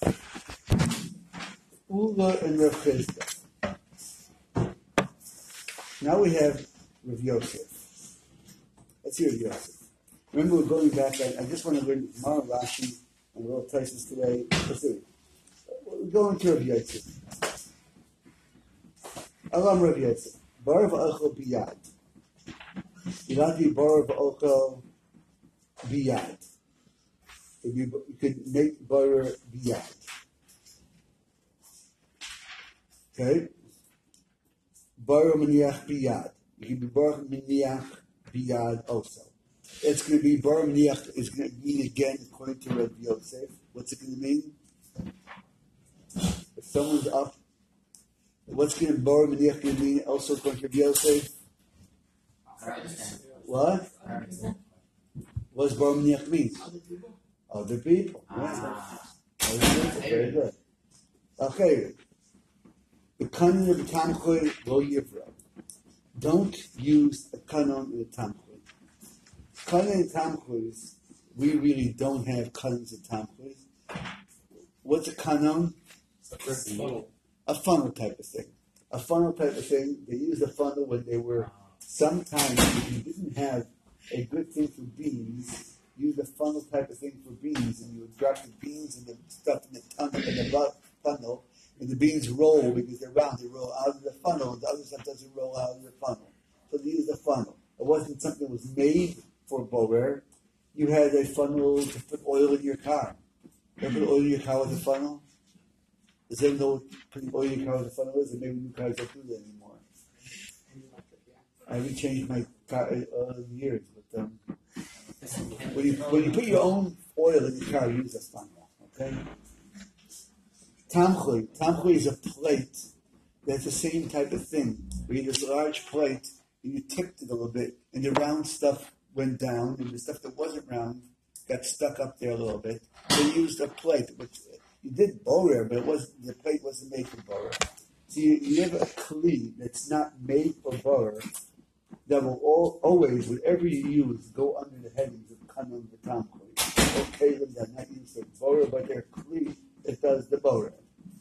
Ula and Rav Chizda. Now we have Rav Yosef. Let's hear Rav Yosef. Remember, we're going back. I just want to learn Gemara, Rashi, and a little Taisus today. Let's see. We're going to Rav Yosef. Alam Rav Yosef. Bar v'ochel biyad. Ilati bar v'ochel biyad. You could make bar biyad. Okay? Bar maniach biyad. You can be bar maniach biyad also. It's going to be bar maniach is going to mean again according to Rav Yosef. What's it going to mean? If someone's up, what's going to bar maniach going to mean also according to Rav Yosef? What? What's bar maniach mean? Other people. Yeah. Very good. Okay. The kanon of the tamchui lo yivra. Don't use a kanon in the tamchui. Kanon and tamchuis, we really don't have kanons and tamchuis. What's a kanon? A funnel type of thing. A funnel type of thing. They used a funnel when they were sometimes if you didn't have a good thing for beans, use a funnel type of thing for beans, and you would drop the beans and the stuff in the funnel. And the beans roll because they're round. They roll out of the funnel, and the other stuff doesn't roll out of the funnel. So they used a funnel. It wasn't something that was made for borer. You had a funnel to put oil in your car. You ever put oil in your car with a funnel? Does anyone know what putting oil in your car with a funnel is? And maybe new cars don't do that anymore. I haven't changed my car in years. But when you put your own oil in your car, you use a funnel. Okay? Tamchui is a plate that's the same type of thing. Where you have this large plate and you tipped it a little bit, and the round stuff went down, and the stuff that wasn't round got stuck up there a little bit. So you used a plate, which you did borer, but the plate wasn't made for borer. So you have a kli that's not made for borer that will always, whatever you use, go under the headings of kanon the tamchui. Okay, they're not used for borer, but they're kli that does the borer.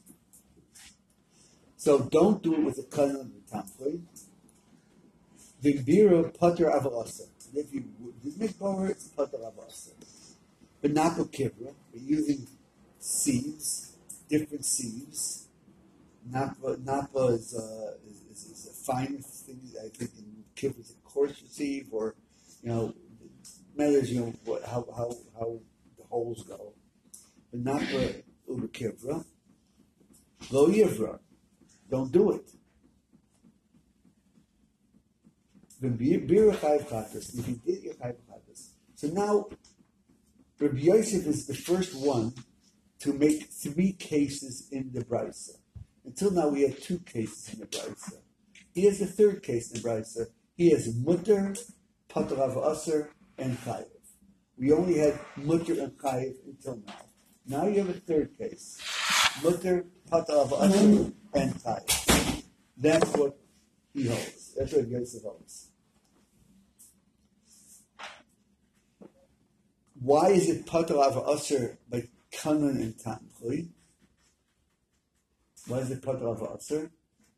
So don't do it with the kanon of the tamchui. V'bira pater avalasa. If you did make borer, it's pater avalasa. But napa kivra, we're using sieves, different sieves. Napa is a fine thing. I think in kivra is a coarser sieve, or matters how the holes go. But napa uber kivra, lo yivra. Don't do it. If you did, you're chayv chatas. So now, Rabbi Yosef is the first one to make 3 cases in the Brisa. Until now, we had 2 cases in the Brisa. He has the 3rd case in the Brisa. He has mutter, pater aser, and chayiv. We only had mutter and chayiv until now. Now you have a 3rd case. Mutter, pater aser, and chayiv. That's what he holds. That's what Yosef holds. Why is it pater aser by kanon and tamchui? Why is it pater aser?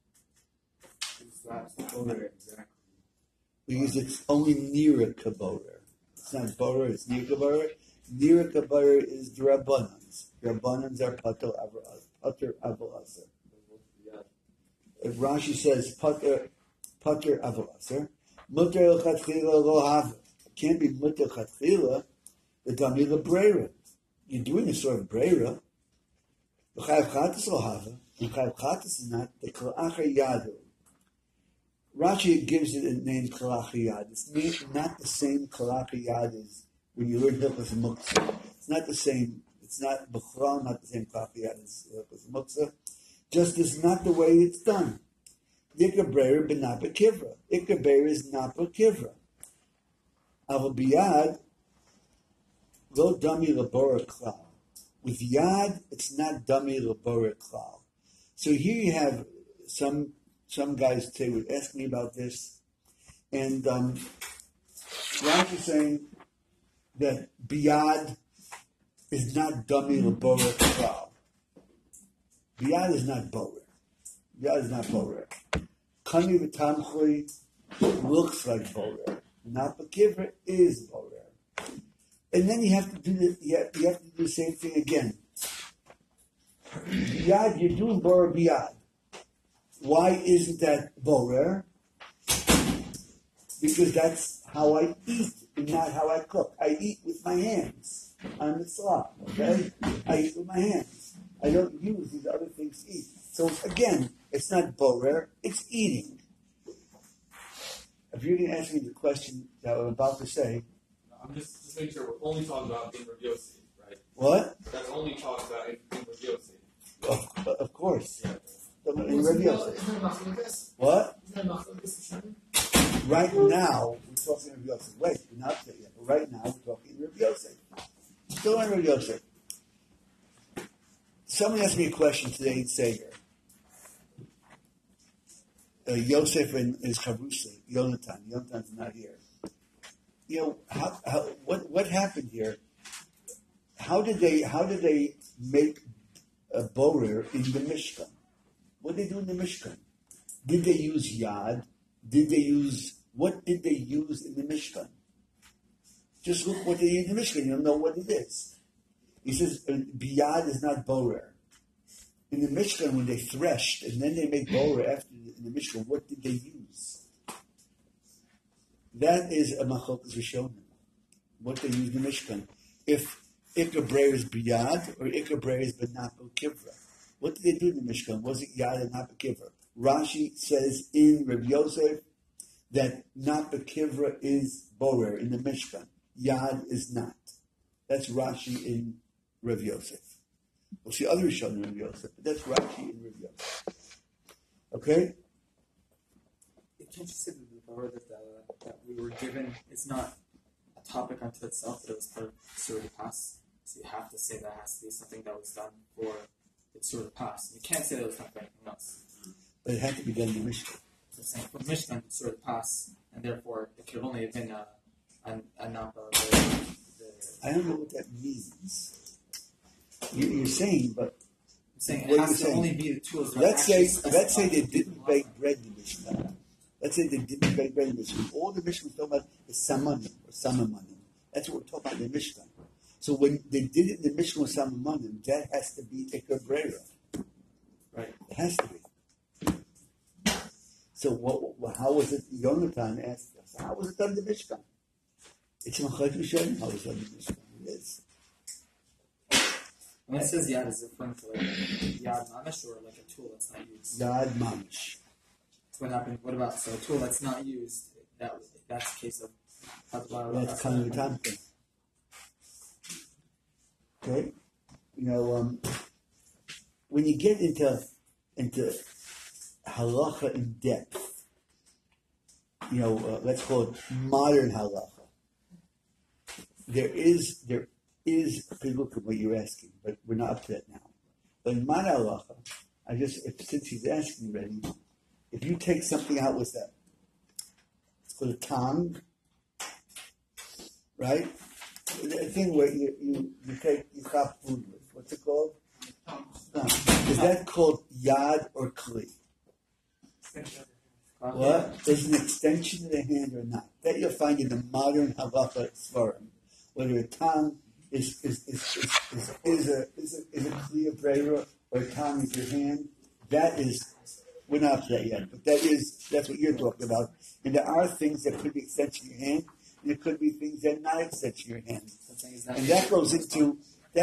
Because it's only near kaborer. It's not borer, it's near kaborer. Near kaborer is the rabbanans. The rabbanans are pater aser. If Rashi says pater aser, mutter l'chatchila lo have. It can't be mutter l'chatchila. The dami l'breira. You're doing a sort of breira. The chayv chatas lo have. And chayv chatas is not the kalacha yadu. Rashi gives it a name kalacha yad. It's not the same kalacha yad as when you learn hilchos muktzah. It's not the same. It's not b'chral, not the same kalacha yad as hilchos muktzah. Just is not the way it's done. Ikar breira b'napa kivra. Ikar breira is napa kivra. Aval biyad lo dami labora klal. With yad, it's not dami labora klal. So here you have some guys today would ask me about this, and Rashi is saying that biyad is not dami labora klal. Biyad is not borer. Biyad is not borer. Kani v'tamchui looks like borer. Not bekivra is borer. And then you have to do the same thing again. Biyad, you're doing borer biyad. Why isn't that borer? Because that's how I eat and not how I cook. I eat with my hands on the slop, okay? I eat with my hands. I don't use these other things to eat. So again, it's not borer, it's eating. If you're going to ask me the question that I'm about to say. I'm just making sure we're only talking about in Rav Yosef, right? What? That's only talking about in Rav Yosef. Of course. Yeah. In Rav Yosef. What? Right now, we're talking Rav Yosef. Wait, we're not there yet. But right now, we're talking Rav Yosef. Still in Rav Yosef. Someone asked me a question today in Seder. Yosef and his chavrusa, Yonatan. Yonatan's not here. You know, what happened here? How did they make a borer in the Mishkan? What did they do in the Mishkan? Did they use yad? What did they use in the Mishkan? Just look what they did in the Mishkan. You'll know what it is. He says, biyad is not borer. In the Mishkan, when they threshed, and then they make borer after in the Mishkan, what did they use? That is a machokas rishonim. What they use in the Mishkan. If ikar brer is biyad, or ikar brer is benako kivra. What did they do in the Mishkan? Was it yad and not bekivra? Rashi says in Rav Yosef that not bekivra is borer in the Mishkan. Yad is not. That's Rashi in Rav Yosef. We'll see other Rishonim in Rav Yosef, but that's Rashi in Rav Yosef. Okay? Can't you say that the borer that we were given is not a topic unto itself, but it was part of Surah Pas? So you have to say that has to be something that was done for the Surah Pas. You can't say that it was done for anything else. But it had to be done in the Mishkan. So saying for Mishkan, Surah Pas, and therefore it could only have been a number. I don't know what that means. You're saying, but I'm saying it has to only be the tools. Let's say they didn't bake bread in the Mishkan. Let's say they didn't bake bread in the Mishkan. All the Mishkan was talking about is samanim or samamanim. That's what we're talking about in the Mishkan. So when they did it in the Mishkan with samamanim, that has to be ikar brera. Right? It has to be. So how was it? Yonatan asked us, how was it done in the Mishkan? It's Machad Rishonim. How was it done in the Mishkan? It is. When it says yad, is it referring to like yad mamish or like a tool that's not used? Yad mamish. What about a tool that's not used? That's the case of that's kind of the time thing. Okay, you know, when you get into halacha in depth, you know, let's call it modern halacha. There is people look at what you're asking, but we're not up to that now. But in modern halacha, since he's asking already, if you take something out, what's that? It's called a tong, right? The thing where you chop food with. What's it called? Is that called yad or kli? What? Is an extension of the hand or not? That you'll find in the modern halacha svarim. Whether a tong is a kli of brera or a tong with your hand, that is. We're not up to that yet, but that's what you're talking about. And there are things that could be extension of your hand, and there could be things that are not extension of your hand. And that goes into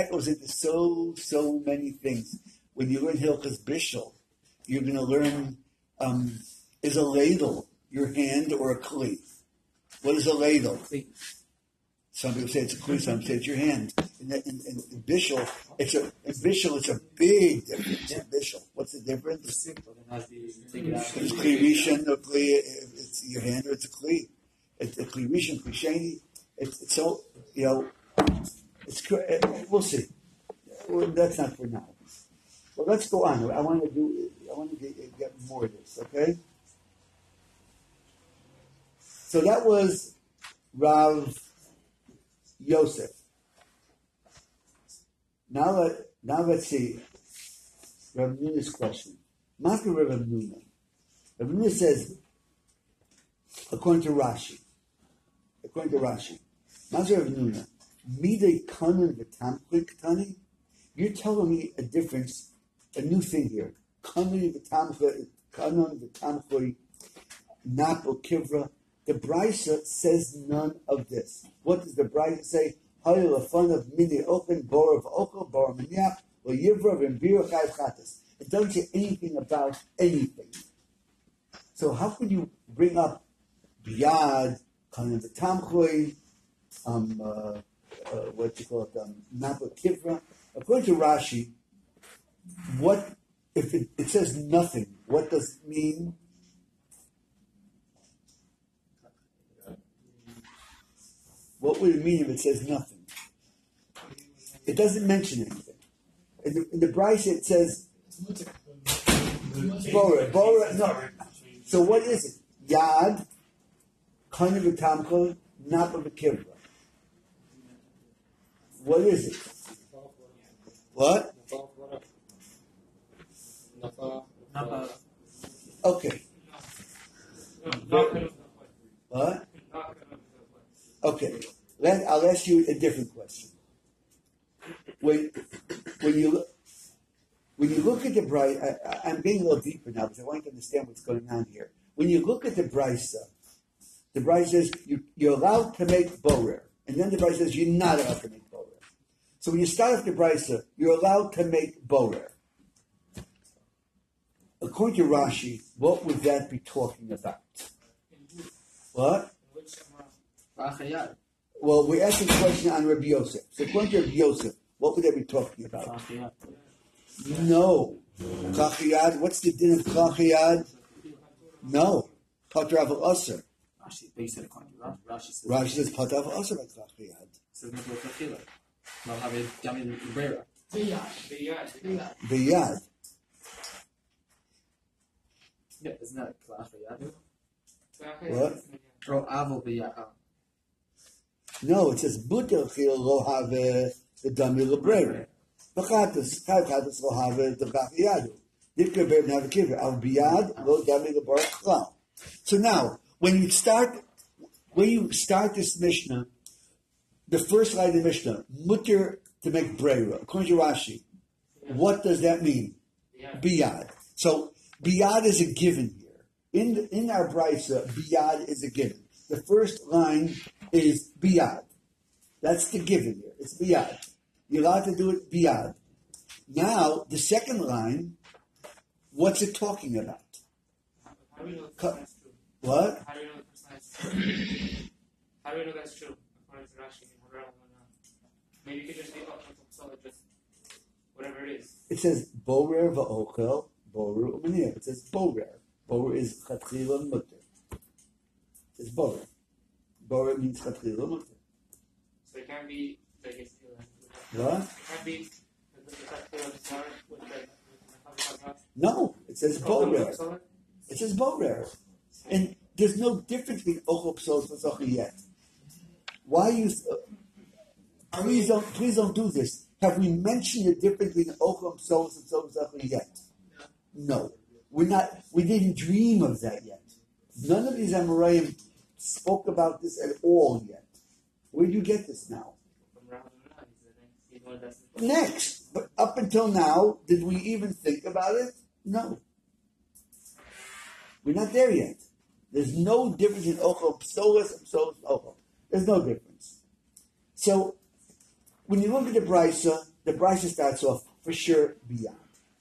so many things. When you learn Hilchas Bishul, you're going to learn is a ladle your hand or a kli? What is a ladle? Some people say it's a kli, some say it's your hand. In Bishul, it's a big difference. In Bishul, what's the difference? It's kli rishon or kli. It's your hand or it's a kli. It's a kli rishon, kli sheni. It's so we'll see. Well, that's not for now. Well, let's go on. I want to get more of this. Okay. So that was Rav Yosef. Now let's see. Rav Nuna's question. Master Rav Nuna. Rav Nuna says, according to Rashi, Master Rav Nuna, Midei kanan v'tamchui ketani. You're telling me a difference, a new thing here. Kanan v'tamchui, napo kivra. The Brisa says none of this. What does the Brisa say? Hayil afan of mini open bor of okol bor minyach or yivra v'mbir chayv chatas. It doesn't say anything about anything. So how could you bring up biyad kanan v'tamchui? What you call it, Napa Kivra. According to Rashi, what if it says nothing? What does it mean? What would it mean if it says nothing? It doesn't mention anything. In the Bryce it says Bora, no. So what is it? Yad, Kana v'tamcha, Napa v'kivra. What is it? What? Okay. What? Okay. I'll ask you a different question. When you look at the Brisa, I'm being a little deeper now because I want to understand what's going on here. When you look at the Brisa says you're allowed to make borer, and then the Brisa says you're not allowed to make borer. So when you start off the Brisa, you're allowed to make borer. According to Rashi, what would that be talking about? What? Well, we're asking a question on Rabbi Yosef. So according to Rabbi Yosef, what would they be talking about? No. Chachiyad, what's the din of Chachiyad? No. Patrav al-Asr. Rashi says Patrav al-Asr by Chachiyad. Biyad. Yeah, isn't that Chachiyad? What? Or Avo Biyad. No, it says Buter Chil lo have the Dami Lebrera. Bachatas, Chatas lo have the Chachiyadu. Dikra Ber Navakiva. Al Biyad lo Dami Lebrera Klal. So now, when you start this Mishnah, the first line of the Mishnah, mutter to make brera, according to Rashi, what does that mean? Biyad. So biyad is a given here. In our brisa, biyad is a given. The first line is biyad. That's the given here. It's biyad. You're allowed to do it biyad. Now, the second line, what's it talking about? How do we know that's true? What? How do we know that's true? How do we know that's true? According to Rashi, maybe you could just leave up just whatever it is. It says borer va'ochel, borer u'manir. It says borer. Borer is chatchila mutter. It's borer. Borer means chatchila mutter. So it can't be like it's what? It can't be no, it says borer. It says borer. And there's no difference between ochel psos and zochi yet. Why you? Please don't do this. Have we mentioned the difference between ochel psos and zochi yet? No, we're not. We didn't dream of that yet. None of these Amoraim spoke about this at all yet. Where do you get this now? Next, but up until now, did we even think about it? No. We're not there yet. There's no difference in ochel psolas and psolas ochel. There's no difference. So, when you look at the Brisa starts off for sure beyond.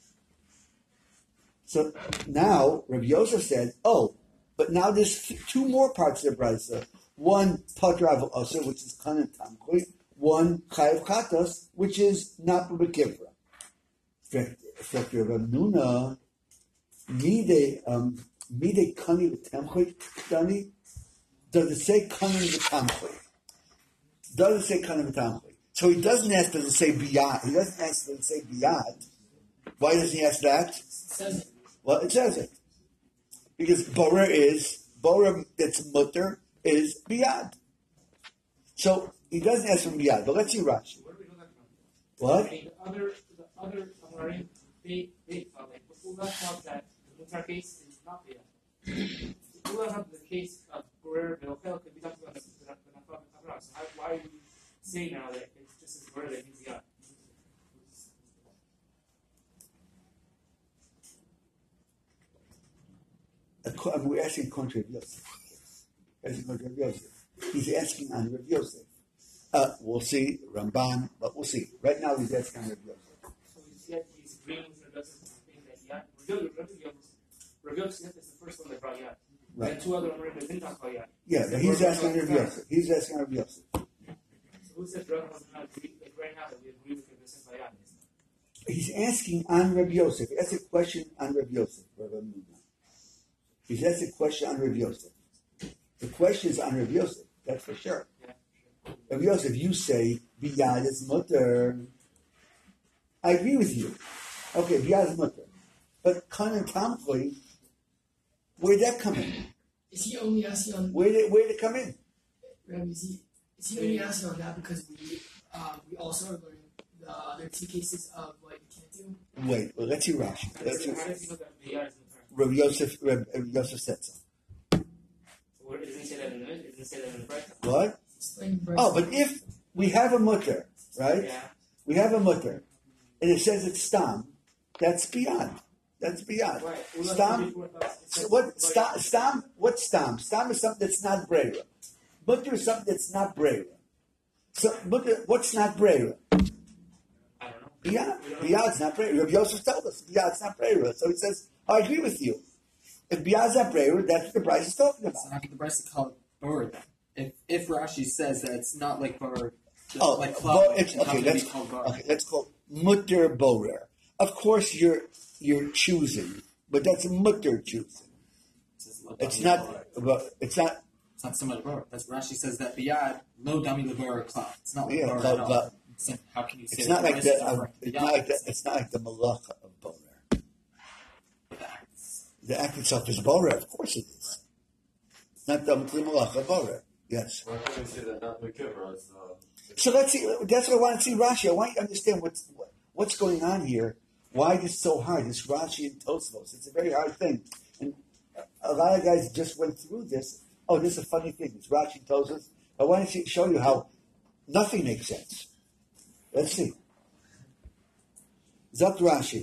So now Rabbi Yosef said, but now there's two more parts of the Brisa. One Patrav Asr, which is Kanan Tamkhui. One Chayav Chatas, which is Napa B'Kivra. Effect Rav Nuna, Mide Kani V'Tamchui Kani. Does it say Kani V'Tamchui? Does it say Kani V'Tamchui? So he doesn't ask, does it say Biyad? He doesn't ask, does it say Biyad? Why does he ask that? It says it. Well, it says it. Because Borer that's mutter is Biyad. So he doesn't ask from Biyad, but let's see Rashi. Where do we know that from? What? I mean, the other Amoraim, they thought that the Mutar case is not beyond. You will have the case of where the hotel could be talking about the Nafal Kabra. So why do you say now that it's just as word that means beyond? We're asking according to Rav Yosef. He's asking on Rav Yosef. We'll see Ramban, but we'll see. Right now he's asking on Rav Yosef. So he's agreeing with Rav Yosef to think that Rav Yosef is the first one that brought Yad. Right. And two other Rav didn't talk about Yad. Yeah, but he's asking Rav Yosef. He's asking Rav Yosef. So who said Rav does not agree, like right now, that we agree with Rav Yosef by Yad? He's asking on Rav Yosef. That's a question on Rav Yosef. He's asked a question on Rav Yosef. The question is on Rav Yosef, that's for sure. Yeah. Rav Yosef, you say, Biyad is mutter. I agree with you. Okay, Biyad is mutter. But Khan and Tamkoi, where'd that come in? Is he only asking on? Where'd it come in? Rabbi, is he only asking on that because we also are learning the other two cases of what you can't do? Wait, well, let's see Rashi. How does he know that Yad is Rav Yosef said so. It doesn't say that in the It doesn't say that in the Breita. What? Oh, but if we have a mutter, right? Yeah. We have a mutter, and it says it's stam, that's beyond. That's beyond. Right. Stam. What's stam? Stam is something that's not brera. Mutter is something that's not brera. So mutter, what's not brera? I don't know. Biyad's not brera. Rabbi Yosef told us biyad's not brera. So he says, I agree with you. If biyad's not brera, that's what the Bryce is talking about. So how could the Bryce call it bird then? If Rashi says that it's not like bird, like Bo, cloud, let's call mutter borer. Of course, you're choosing, but that's mutter choosing. It's not. It's not. It's not similar to bird. That's Rashi says that biyad lo dami levar cloud. It's not like Yeah, bird at all. So how can you say It's not that like Bryce is that. different? It's Biyad not like that. is- It's not like the malacha of borer. The act itself is borer. Of course it is. It's not the malacha of borer. Yes. Why can't we say that not Mekivra is So let's see. That's what I want to see Rashi. I want you to understand what's going on here. Why this is so hard? This Rashi and Tosfos. It's a very hard thing, and a lot of guys just went through this. Oh, this is a funny thing. It's Rashi and Tosfos. I want to show you how nothing makes sense. Let's see. Zok Rashi.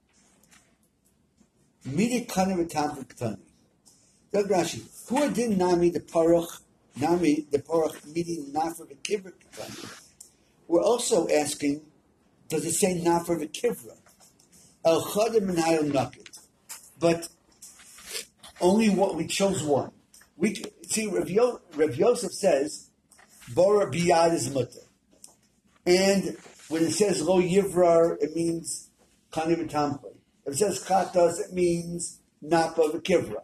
Midi kana v'tam v'ktani. Zok Rashi. Who did nami the parach? Nami the parach midi nafer v'kivra ktani. We're also asking, does it say nafer v'kivra? El chadim minayel naked. But only what we chose one. We see Rav Yosef says Bora biyad is mutter, and when it says lo yivrar, it means kani v'tamkoi. If it says chatas, it means napa v'kivra.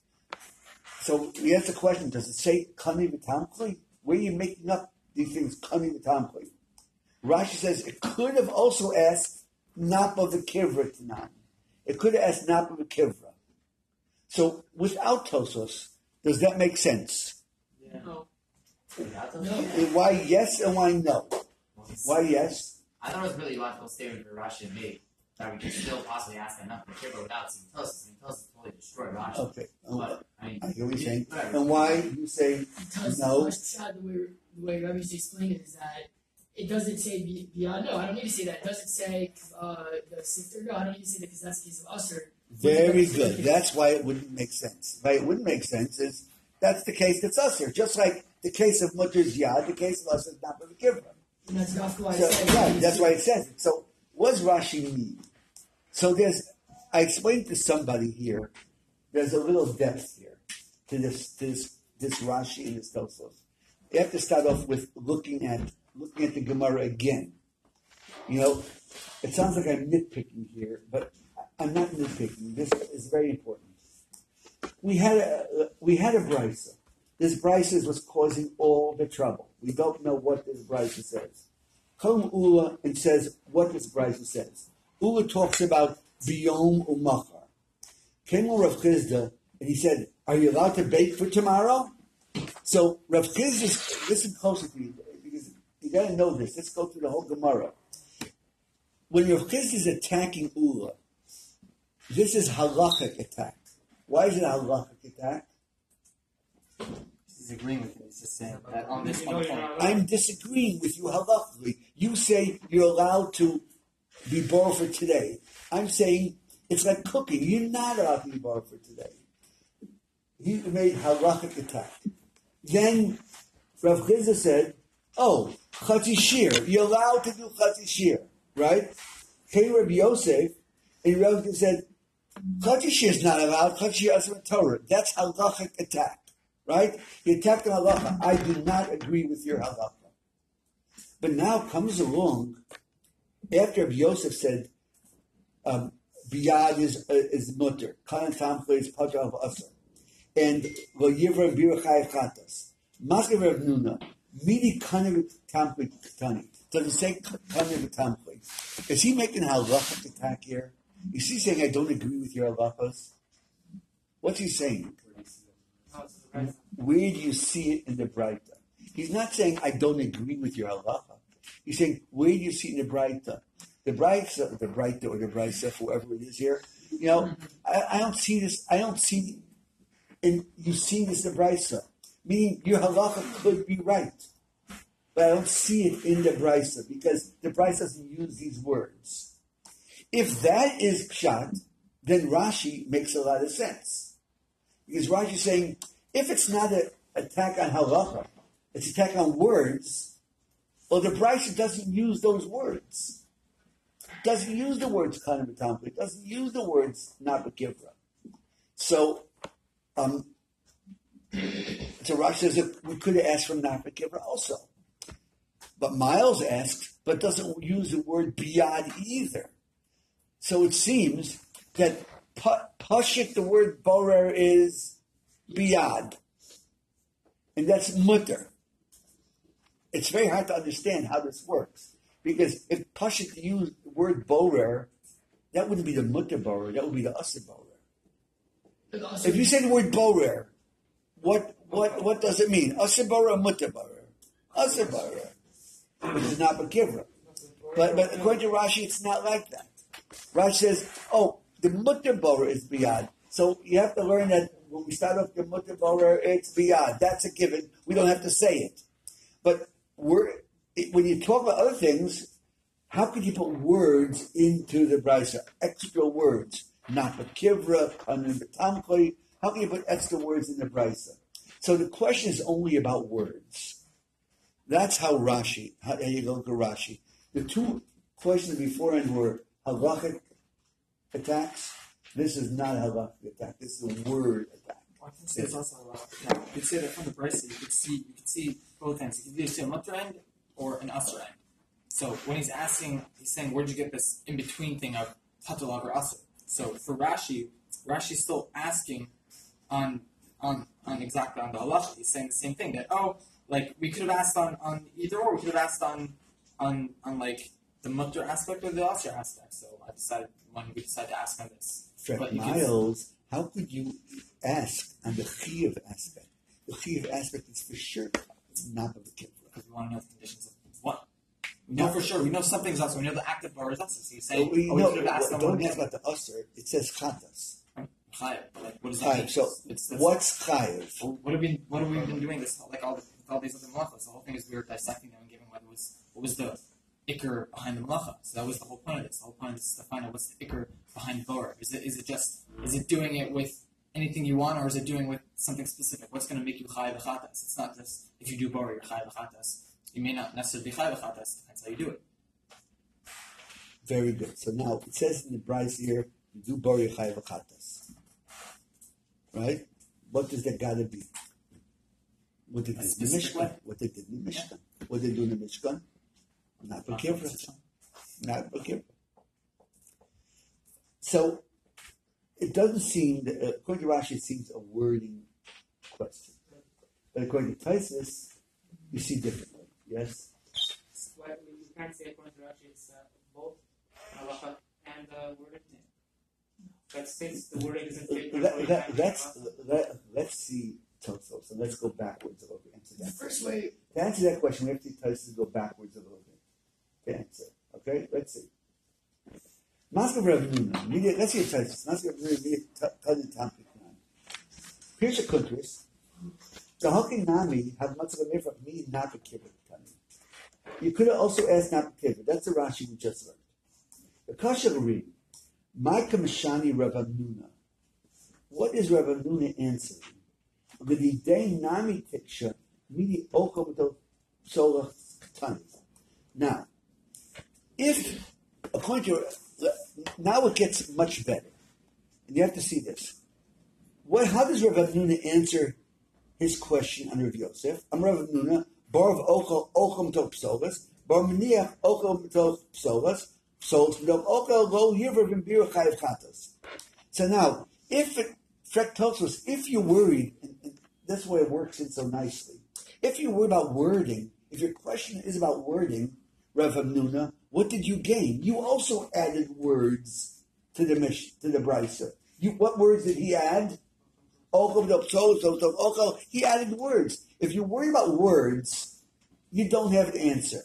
So we ask the question: does it say kani v'tamkoi? Where are you making up these things kani v'tamkoi? Rashi says it could have also asked napa v'kivra tanan. It could have asked napa v'kivra. So without Tosos, does that make sense? Yeah. No. Why yes and why no? Why yes? I thought it was really logical statement for Rashi to make that we could still possibly ask enough for Kibra without seeing Tosis. I mean, Tosis totally destroyed Rashi. Okay. But, I mean, I hear what you're saying. whatever. And why you say Because no? the way Rabbi's explained it is that it doesn't say beyond. No, I don't need to say that. It doesn't say the sifter. No, I don't need to say that because that's the case of Usher. Very good. That's why it wouldn't make sense. Why it wouldn't make sense is that's the case that's usher. Just like the case of Mutter's Yad, the case of usher is not going to give her. And that's not why I So, said. right, that's why it says it. So what does Rashi mean? So I explained to somebody here, there's a little depth here to this Rashi and this Tosos. You have to start off with looking at the Gemara again. You know, it sounds like I'm nitpicking here, but I'm not nitpicking. This is very important. We had a brisa. This brisa was causing all the trouble. We don't know what this brisa says. Come Ula and says what this brisa says. Ula talks about biyom umachar. Came Rav Chizda and he said, "Are you allowed to bake for tomorrow?" So Rav Chizda, listen closely to me because you got to know this. Let's go through the whole Gemara. When Rav Chizda is attacking Ula, This is halachic attack. Why is it a halachic attack? He's agreeing with him. He's just saying that on this You one know you're point. not allowed. I'm disagreeing with you halachically. You say you're allowed to be borrowed for today. I'm saying it's like cooking. You're not allowed to be borrowed for today. He made halachic attack. Then Rav Chizah said, "Oh, chatzi shir. You're allowed to do chatzi shir, right?" Came Rabbi Yosef, and Rav Chizah said, "Chatzi shir is not allowed. Chatzi shir is a Torah. That's halachic attack, right? You attack the halacha. I do not agree with your halacha." But now comes along after Rabbi Yosef said, "Biyad is mutter. Kanan tamchle is pater of asar." And lo yivra birachai chatas. Masker Rav Nuna, midi kanev tamchle tani. Does it say kanev tamchle? Is he making a halachic attack here? Is he saying I don't agree with your halachas? What's he saying? No, it's the right. Where do you see it in the Braita? He's not saying I don't agree with your halacha. He's saying where do you see it in the Braita? The Braita or the Braisa, whoever it is here. You know, I don't see this. I don't see. And you see this in the Braisa, meaning your halacha could be right, but I don't see it in the Braisa because the Braisa doesn't use these words. If that is pshat, then Rashi makes a lot of sense because Rashi is saying if it's not an attack on halacha, it's an attack on words. Well, the Braisa doesn't use those words. Doesn't use the words kind of It doesn't use the words nabakivra. So Rashi says that we could have asked from nabakivra also. But Miles asked, but doesn't use the word biyad either. So it seems that pashit, the word borer is biyad. And that's mutter. It's very hard to understand how this works. Because if pashit used the word borer, that wouldn't be the mutter borer, that would be the asr borer. If you say the word borer, what does it mean? Asr borer or mutter borer? Asr borer. Which is not bakivra. But according to Rashi, it's not like that. Rashi says, oh, the mutter borer is biyad. So you have to learn that when we start off the mutter borer, it's biyad. That's a given. We don't have to say it. But when you talk about other things, how could you put words into the brisa? Extra words. Not bakivra, betamkoi. How can you put extra words in the brisa? So the question is only about words. That's how you look at Rashi. The two questions beforehand were halachic attacks. This is not a halachic attack. This is a word attack. I can say it's also a lot. Yeah, you could say that from the Brisa, you could see both ends. You could either say a mutter end or an asr end. So when he's saying, where'd you get this in between thing of tatalog or asr? So for Rashi's still asking on exactly on the halacha. He's saying the same thing that like we could have asked on either or. We could have asked on like the mutter aspect or the asr aspect. So I decided when we decided to ask on this. But Miles, how could you ask on the chiyuv aspect? The chiyuv aspect is for sure not of the kid. Because we want to know the conditions of what. We know for sure. We know something's also. We know the active bar is also. So you're saying, we could have asked them don't ask about the usher. It says chatas. Chayiv. Like, what does that mean? Chayiv. So what's chayiv? Well, what have we been doing this like all these other malachas? The whole thing is we were dissecting them and giving what was the ikr behind the malacha. So that was the whole point of this. The whole point of this is to find out what's the ikr behind bor. Is it doing it with anything you want, or is it doing with something specific? What's going to make you chayiv v'chatas? It's not just if you do bor, you're chayiv v'chatas. You may not necessarily be chayiv v'chatas. Depends how you do it. Very good. So now it says in the Bryce here, you do bor you're chayiv v'chatas. Right? What does that gotta be? What did they do in the Mishkan? What they did in the Mishkan? What they do in the Mishkan? Not b'kivra. Not b'kivra. So it doesn't seem that, according to Rashi, it seems a wording question. But according to Taisus, you see differently. Yes? Well, you can't say according to Rashi, it's both halacha and wording. But since the wording isn't fit, let's see Tosfos. So let's go backwards a little bit. Answer that. The first way. To answer that question, we have to Taisus go backwards a little bit to answer. Okay? Let's see. Masker Rav Nuna. Let's see a text. Masker Rav Nuna. Tani Tamkik Nami. Here's a countries. The Hokin Nami have much of a name of me not the kibbutz. You could have also asked not the kibbutz. That's the Rashi we just learned. The Kasha read. Ma'ika Mishani Rav Nuna. What is Rav Nuna answering? V'didei Nami Tiksha Midi Okom Do Solach Tani. Now, if according to now it gets much better, and you have to see this. How does Rav Nuna answer his question on Rav Yosef? I'm Rav Nuna, bar of Okom to Psolas, bar Meniach Okom to Psolas, Psolas Midom Okom Lo Hirva V'Mbir Chayev Chatas. So now, if you're worried, and that's why it works in so nicely. If you're worried about wording, if your question is about wording, Rav Nuna, what did you gain? You also added words to the Brisa. What words did he add? He added words. If you worry about words, you don't have an answer.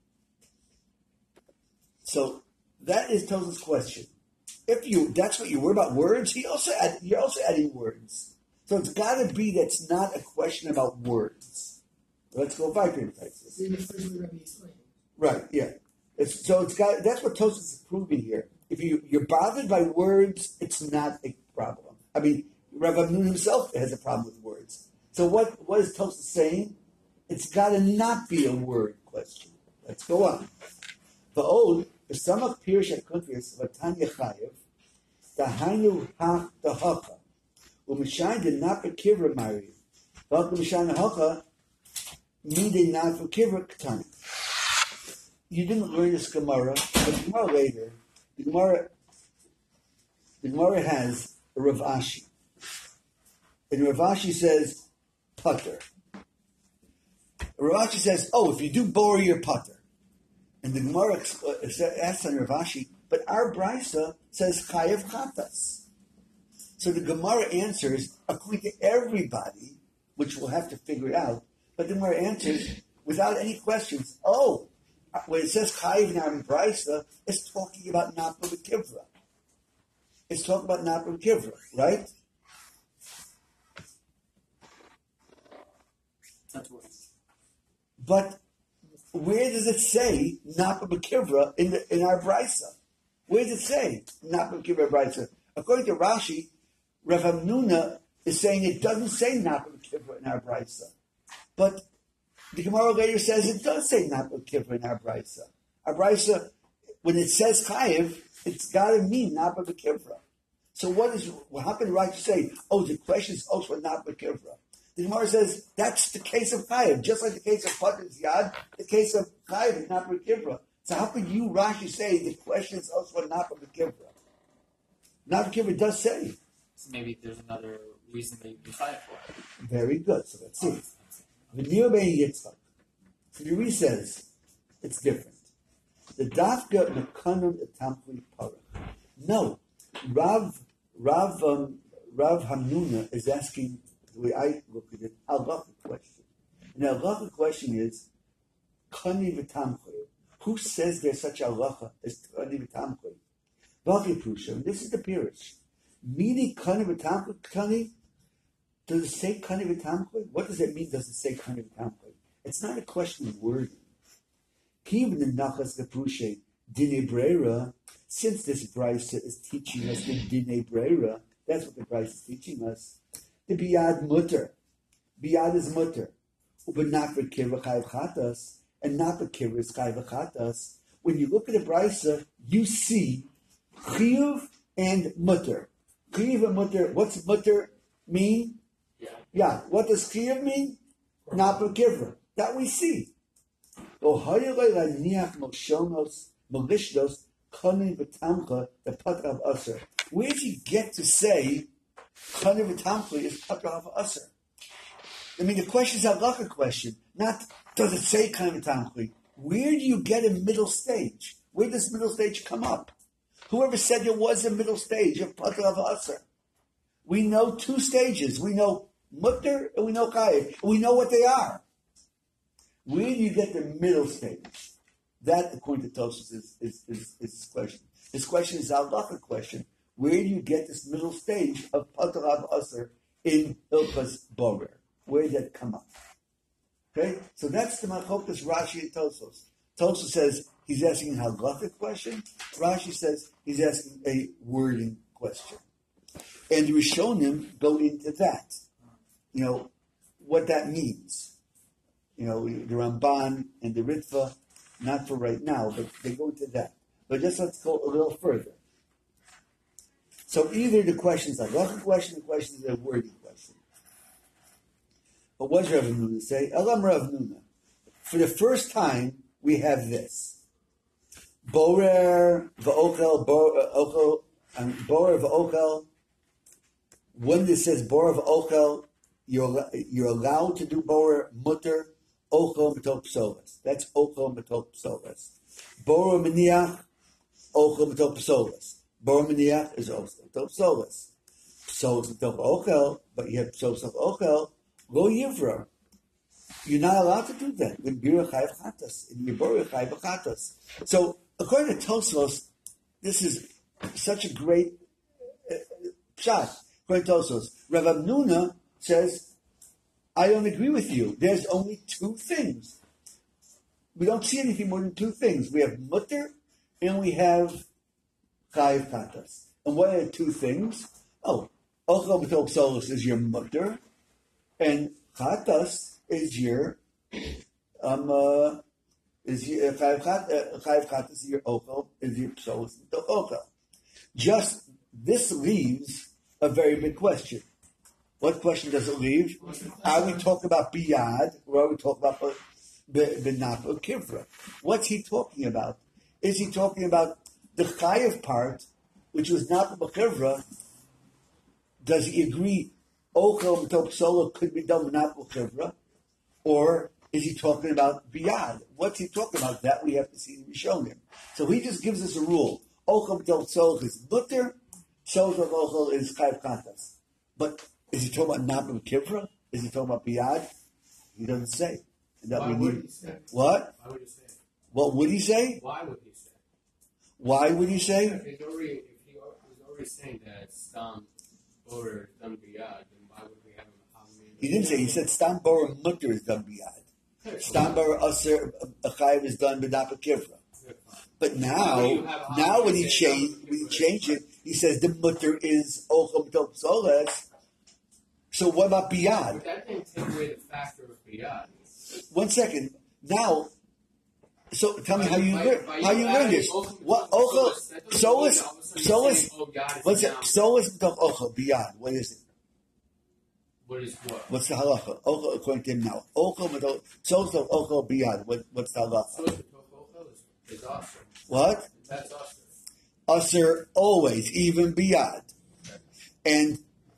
So that is Tosa's question. That's what you worry about words, you're also adding words. So it's got to be that's not a question about words. Let's go back to it. Right, yeah. That's what Tosa is proving here. If you're bothered by words, it's not a problem. I mean, Rav Nuna himself has a problem with words. So what is Tosa saying? It's got to not be a word question. Let's go on. Va'od, b'samach pirish ha'kontris v'tanya chayev, dahainu hach dahacha, u'mishayin denat v'kivra mariv, v'ach u'mishayin hacha, midei nat v'kivra k'tani. You didn't learn this Gemara, but the Gemara later, the Gemara has a Rav Ashi. And Rav Ashi says, putter. Rav Ashi says, if you do borrow your putter. And the Gemara asks on Rav Ashi, but our Brisa says chayev chatas. So the Gemara answers, according to everybody, which we'll have to figure out, but the Gemara answers without any questions. When it says chayiv in our Brisa, it's talking about Napa B'Kivra. It's talking about Napa B'Kivra, right? But where does it say Napa B'Kivra in our Brisa? Where does it say Napa B'Kivra Brisa? According to Rashi, Rav Nuna is saying it doesn't say Napa B'Kivra in our Brisa. But the Gemara later says it does say Napa B'Kivra in our Brisa. Our Brisa, when it says Chayev, it's got to mean Napa B'Kivra. So how can Rashi say, the question is also Napa B'Kivra? The Gemara says that's the case of Chayev, just like the case of Pater's Yad, the case of Chayev is Napa B'Kivra. So how could you, Rashi, say the question is also Napa B'Kivra? Napa B'Kivra does say. So maybe there's another reason that you can fight for it. Very good. So let's see. V'nir bein Yitzchak. So the Ri says it's different. The dafka mekanum etamkli parach. No, Rav Hamnuna is asking, the way I look at it, a halachic question. And the halachic question is, kani v'tamkli. Who says there's such a halacha as kani v'tamkli? V'aki prusha. And this is the pirish. Midi kani v'tamkli kani. Does it say kani v'tamkli? What does it mean? Does it say kani v'tamkli? It's not a question of wording. Even the nachas leprushe dine brera. Since this brisa is teaching us the dine brera, that's what the brisa is teaching us. The biyad mutter, biyad is mutter. But not for kirva chayv chatas, and not for kirva is chayv chatas. When you look at the brisa, you see chiyuv and mutter. Chiyuv and mutter. What's mutter mean? Yeah. What does chiyuv mean? Not for kirva. That we see. Where did you get to say Kani v'tamkli is Patra of Aser? I mean, the question is a halacha question, not does it say Kani v'tamkli. Where do you get a middle stage? Where does middle stage come up? Whoever said there was a middle stage of Patra of Aser? We know two stages. We know Mutter and we know Chayev. And we know what they are. Where do you get the middle stage? That, according to Tosfos, is his question. His question is a halacha question. Where do you get this middle stage of Pater Av Aser in Hilchas Borer? Where did that come up? Okay, so that's the Machokas Rashi and Tosos. Tosos says he's asking a halachic question. Rashi says he's asking a wording question. And the Rishonim go into that. You know, what that means. You know, the Ramban and the Ritva, not for right now, but they go into that. But just let's go a little further. So either the question is a halachic question, the question is a wording question. But what does Rav Nuna say? Elam Rav Nuna. For the first time, we have this. Borer v'ochel, borer v'ochel. When it says borer v'ochel, you're allowed to do borer mutter ochel metok psolas. That's ochel metok psolas. Borer meniach ochel metok psolas. Borer meniach is ochel metok psolas. Psolas metok ochel, but you have psolas of ochel. Lo yivra. You're not allowed to do that. In Bira Chayv Chatas. In Yibora Chayv Chatas. So, according to Tosos, this is such a great pshat. According to Tosos, Rav Nuna says, I don't agree with you. There's only two things. We don't see anything more than two things. We have mutter and we have Chayv Chatas. And what are the two things? Oh, Ochel B'Tok Solos is your mutter, and Chatas is your Chayv Chatas is your Ochel, is your Psolos B'Tok Ochel. Just this leaves a very big question. What question does it leave? Are we talking about Biyad, or are we talking about the Napa Kivra? What's he talking about? Is he talking about the Chayev part, which was Napa Kivra? Does he agree Ochel B'Tok Solo could be done with Napa Kivra? Or is he talking about Biyad? What's he talking about? That we have to see in Rishonim. So he just gives us a rule. Ochel B'Tok Solo is Mutter, Solos of Ochel is Chayev Chatas. But is he talking about Napa Kivra? Is he talking about Biyad? He doesn't say. And that Why would he say? What? Why would he say? What would he say? Why would he say? Why would he say? If he's already saying that it's or done biyad, then why would we have him? He didn't say. He said Stam Bora Mutter is done Biyad. Stam Bora Aser Chayev is done B'Napa Kivra. But now when he changed it, he says the Mutter is Ochel B'Tok Soles. So what about Biyad? But that didn't take away the factor of biyad. 1 second. Now, so tell me how you learn this. What Ochel Soles? What's it? Soles B'Tok Ochel Biyad. What is it? What is what? What's the halacha? Ochel according to him now. Ochel B'Tok Soles B'Tok Ochel Biyad. What's the halacha? So the ochel is awesome. What? That's awesome. Aser always, even Biyad. And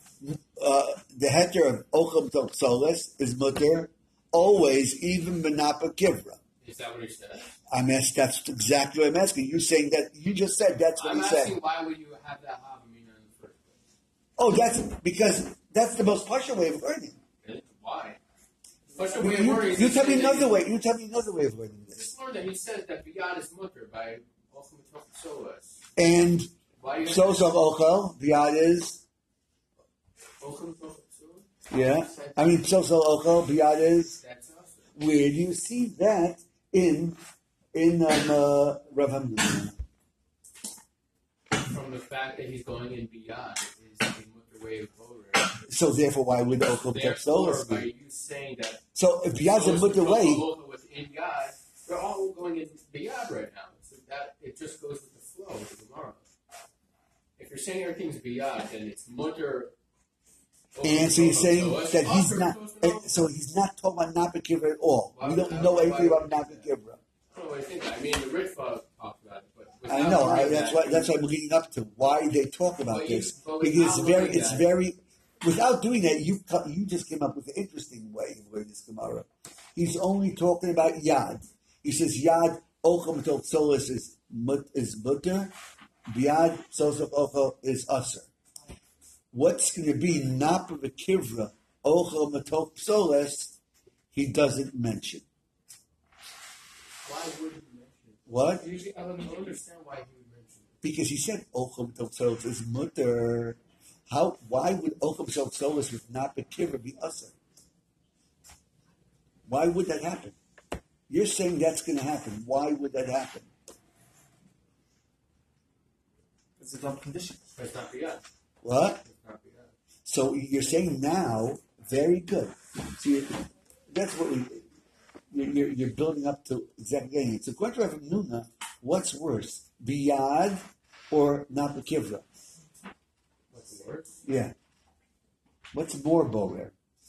the heter of Ochel B'Tok Soles is mutter, always, even B'Napa Kivra. Is that what he said? That's exactly what I'm asking. You saying that, you just said that's what I'm he said. asking why would you have that Havamina in the first place? Oh, that's because that's the most partial way of learning. Really? Why? What's the way of learning? You tell me another way. You tell me another way of learning this. Just learn that he says that Biyad is mutter by Ochel B'Tok Soles. And Why do you Soles of Ochel, Biyad is, Ochel B'Tok Soles? yeah. I mean, Soles of Ochel, Biyad is. That's awesome. Where do you see that in Rav Hamdan? From the fact that he's going in Biyad is the mutter way of over. So therefore, why would Ochel B'Tok Therefore, Soles by be? you saying that So if Biyad's a mutter way, within Yad, they're all going in Biyad right now. So that it just goes with the flow of the Gemara. If you're saying everything's Biyad, then it's mutter. and so he's saying that he's not. So he's not talking about Napa Kivra at all. We don't know anything about Napa Kivra. I don't know what I think. I mean, the Ritva talked about it, but I know. That's what I'm leading up to. Why they talk about this? Because it's very. Without doing that, you just came up with an interesting way of learning this Gemara. He's only talking about Yad. He says Yad Ochel B'Tok Soles is mutter. Biyad Soles of Ochel is aser. What's going to be Napa V'Kivra Ochel B'Tok Soles? He doesn't mention. Why would he mention it? What? Usually, I don't understand why he would mention Because he said Ocham Totsolos is mutter. Why would Ocham Totsolos with not Bekira be usher? Why would that happen? You're saying that's going to happen. Why would that happen? It's a double condition. But it's not biyad. What? It's not biyad. So you're saying now, very good. So that's what you're building up to exactly. It's a question of Nuna. What's worse, biyad or not bekivra? What's the word? Yeah. What's more borer?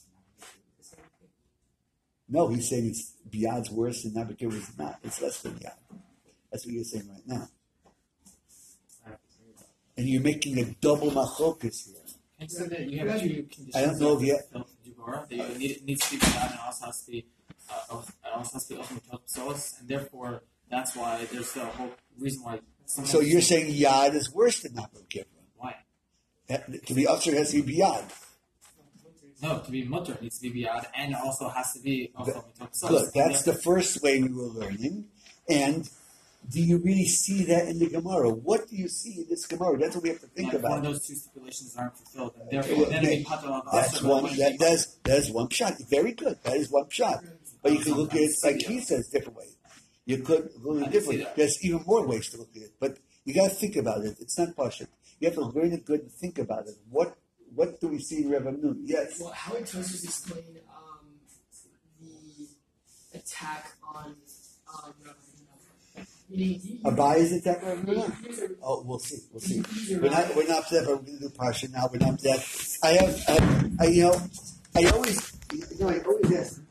No, he's saying it's biyad's worse and not bekivra is not. It's less than biyad. That's what you're saying right now. And you're making a double machokas here. And so that you have two conditions. I don't know if you. That it needs to be beyond and also has to be ultimate psolos, and therefore that's why there's the whole reason why. So you're saying yad is worse than not bekivra? Why? To be usher has to be biyad. No, to be mutter it needs to be biyad, and it also has to be ultimate psolos. Good. That's the first way we were learning, and. Do you really see that in the Gemara? What do you see in this Gemara? That's what we have to think about. One of those two stipulations aren't fulfilled, and therefore then it'd be patur. That's one. That's one shot. Very good. That is one shot. But you can look at it like he says, different way. You could look at it differently. There's even more ways to look at it, but you got to think about it. It's not partial. You have to learn it good and think about it. What do we see in Reb Nun? Yes. Well, how would Tosfos explain the attack on Abaya's attack on Reb Nun? Oh, we'll see. We're not up to that, but we're going to do Parsha now. We're not up to that. I always ask.